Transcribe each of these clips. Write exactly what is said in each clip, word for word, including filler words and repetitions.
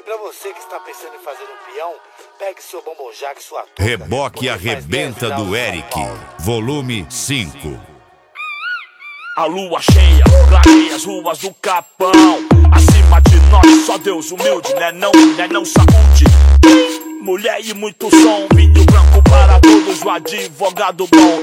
Pra você que está pensando em fazer um peão, pegue seu bombonjac, sua touca. Reboque Arrebenta do Eric, volume cinco. A lua cheia, clareia as ruas do Capão. Acima de nós, só Deus humilde, né não, né não saúde. Mulher e muito som, vinho branco para todos, o advogado bom.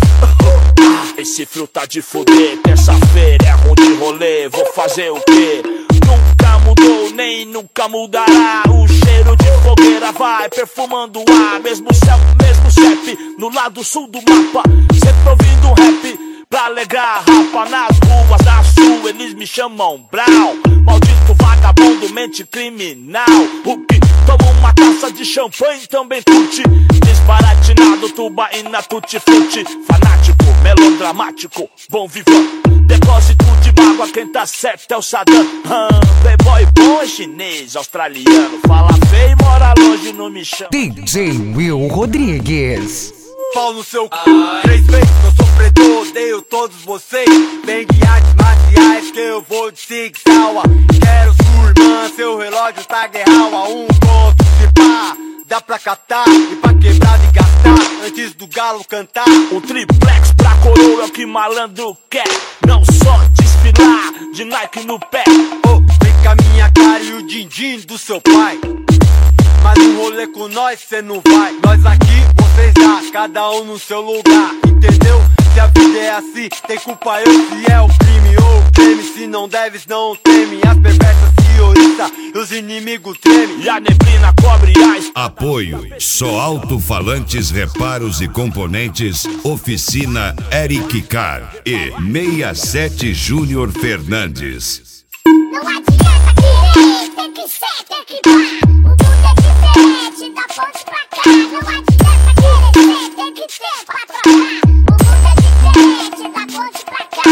Esse frio tá de foder, terça-feira é ruim de rolê, vou fazer o quê? Nunca mudou, nem nunca mudará. O cheiro de fogueira vai perfumando o ar. Mesmo céu, mesmo C E P, no lado sul do mapa. Sempre ouvindo um rap pra alegrar rapa. Nas ruas da sul eles me chamam Brown. Maldito vagabundo, mente criminal. O que toma uma taça de champanhe também curte. Disparatinado, tubaína, tutti-frutti. Fanático, melodramático, bom vivão. Depósito de mágoa, quem tá certo é o Saddam. hum, Playboy bom é chinês, australiano. Fala feio e mora longe, não me chama. D J Will Rodrigues. Pau no seu c... Três vezes eu sou sofredor, odeio todos vocês. Bem de artes marciais que eu vou de Sig Sauer. Quero sua irmã, seu relógio tá guerral. A um ponto de pá, dá pra catar e pra quebrar e gastar antes do galo cantar. Um triplex pra coroa é o que malandro quer. Não só desfilar de Nike no pé. Oh, vem com a minha cara e o din-din do seu pai. Mas um rolê com nós cê não vai. Nós aqui, vocês lá, cada um no seu lugar. Entendeu? Se a vida é assim, tem culpa eu se é o crime ou o crime. Se não deves, não teme. As perversas se oriçam e os inimigos tremem. E a neblina cobre as... Apoio, só alto-falantes, reparos e componentes, Oficina Eric Car e sessenta e sete Júnior Fernandes. Não adianta querer, tem que ser, tem que dar. O mundo é diferente, da ponte pra cá. Não adianta querer ser, tem que ter pra trocar. O mundo é diferente, da ponte pra cá.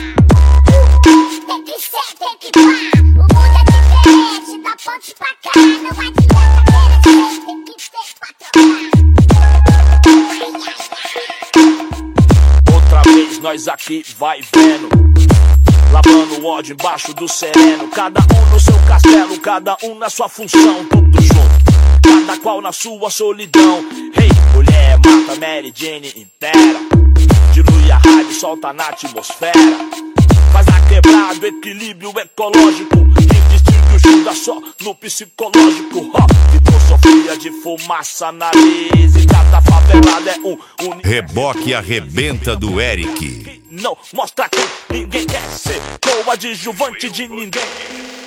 Tem que ser, tem que dar. O mundo é diferente, da ponte pra cá. Não adianta querer ser, tem que ter pra trocar. Outra vez nós aqui vai vendo, lavando o ódio embaixo do sereno. Cada um no seu castelo, cada um na sua função. Tudo junto, cada qual na sua solidão. Hey, mulher, mata Mary Jane inteira. Dilui a raiva e solta na atmosfera. Faz a quebrada, equilíbrio ecológico. Quem distingue o Judas só no psicológico. Filosofia de fumaça na nariz. E cada favelada é um... um... Reboque Arrebenta do Eric. Não mostra que ninguém quer ser coadjuvante de ninguém.